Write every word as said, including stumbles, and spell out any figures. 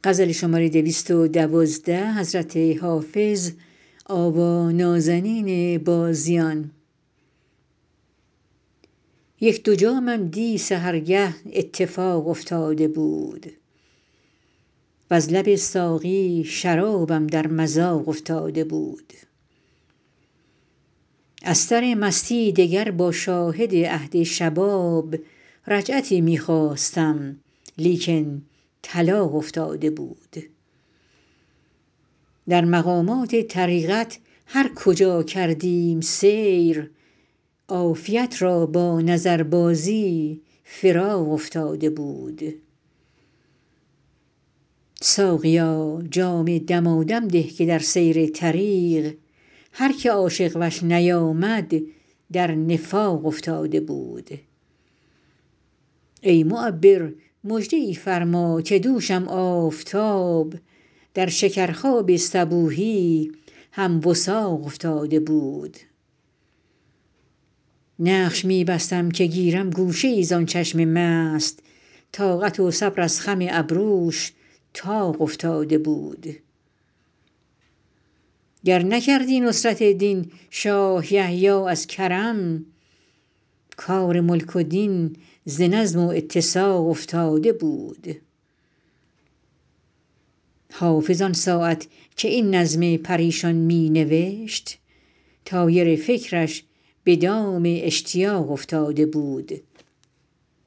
یک دو جامم دی سحرگه اتفاق افتاده بود وز لب ساقی شرابم در مذاق افتاده بود از سر مستی دگر با شاهد عهد شباب رجعتی می خواستم لیکن طلاق افتاده بود در مقامات طریقت هر کجا کردیم سیر عافیت را با نظربازی فراق افتاده بود ساقیا جام دمادم ده که در سیر طریق هر که عاشق وش نیامد در نفاق افتاده بود ای معبر مژده ای فرما که دوشم آفتاب در شکرخواب صبوحی هم وثاق افتاده بود نقش می بستم که گیرم گوشه ای زان چشم مست طاقت و صبر از خم ابروش طاق افتاده بود گر نکردی نصرت دین شاه یحیی از کرم کار ملک و دین ز نظم و اتساق افتاده بود حافظ آن ساعت که این نظم پریشان می نوشت طایر فکرش به دام اشتیاق افتاده بود